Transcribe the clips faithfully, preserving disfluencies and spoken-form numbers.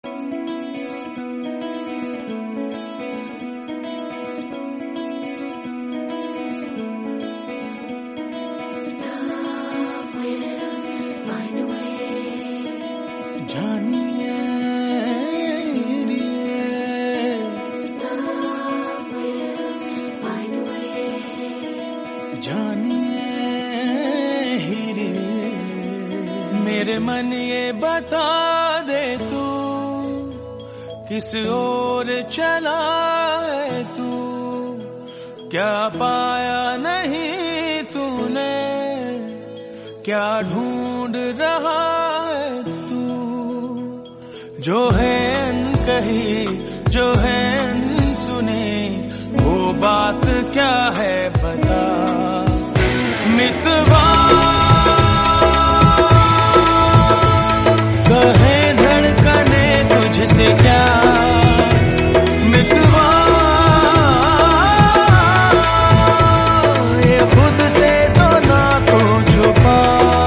मेरे मन ये बता दे तू किस ओर चला है तू, क्या पाया नहीं तूने, क्या ढूंढ रहा है तू। जो है अनकही जो है अनसुनी, वो बात क्या है बता। मितवा कहे धड़कने तुझसे क्या, मितवा ये खुद से तो ना तो छुपा।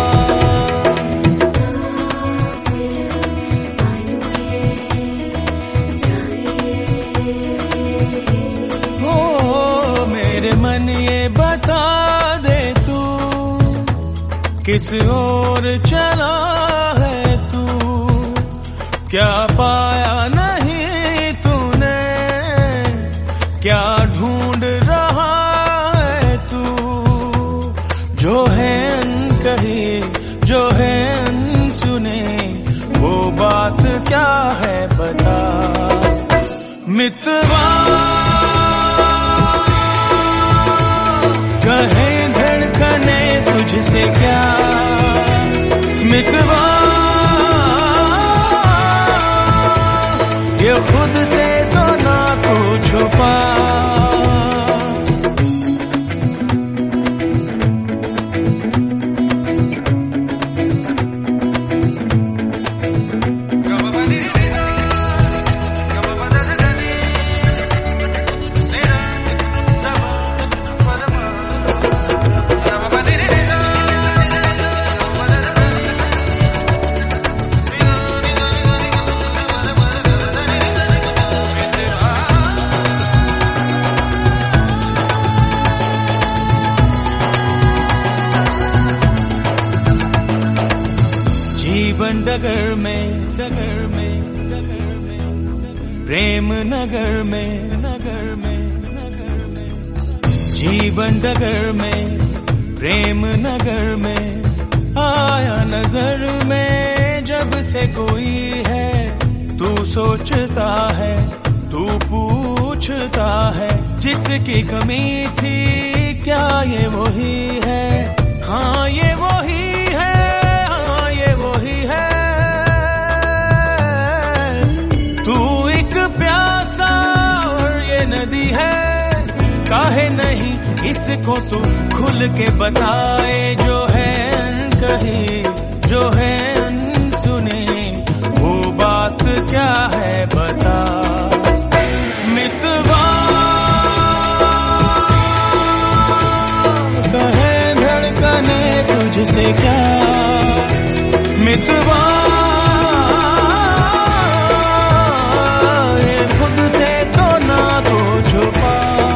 हो मेरे मन ये बता दे तू किस ओर चला है तू, क्या पाया नहीं तूने, क्या ढूंढ रहा है तू। जो है अनकही जो है अनसुनी, वो बात क्या है बता। मितवा कहे धड़कने तुझसे क्या, मितवा ये खुद से तो ना तू छुपा। जीवन डगर में डगर में डगर में, प्रेम नगर में नगर में नगर में, जीवन डगर में प्रेम नगर में। आया नजर में जब से कोई है, तू सोचता है तू पूछता है, जिसकी कमी थी क्या ये वही है। हाँ ये वही है, हाँ ये वही है। तू एक प्यासा और ये नदी है, काहे नहीं इसको तू खुल के बताए। जो है अनकही जो है अनसुनी, वो बात क्या है बता। मितवा कहे धड़कने तुझसे क्या, मितवा ये खुद से तो ना तो छुपा।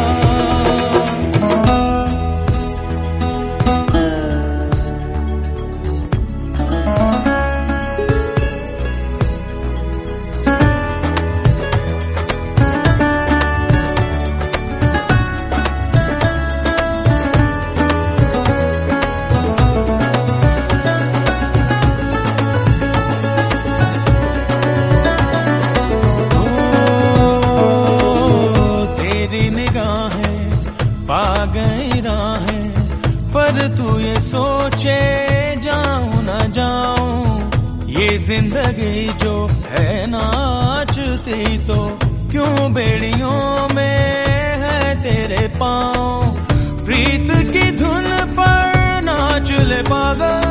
पा गई राहें, पर तू ये सोचे जाऊं ना जाऊं। ये जिंदगी जो है नाचती तो क्यों बेड़ियों में है तेरे पाँव। प्रीत की धुन पर नाच ले पागल,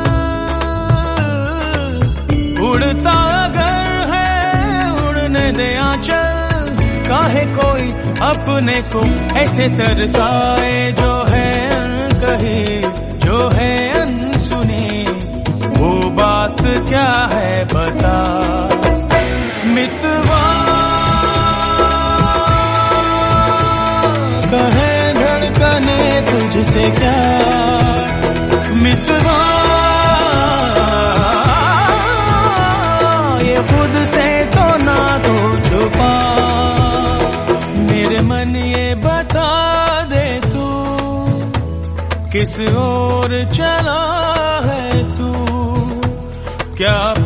उड़ता अगर है उड़ने दे आंचल। काहे कोई अपने को ऐसे तरसाए। जो है अनकही जो है अनसुनी, वो बात क्या है बता। मितवा कहे धड़कने तुझसे क्या, मितवा ये खुद से तो ना तो छुपा, मेरे मन ये बता दे तू किस ओर चला है तू, क्या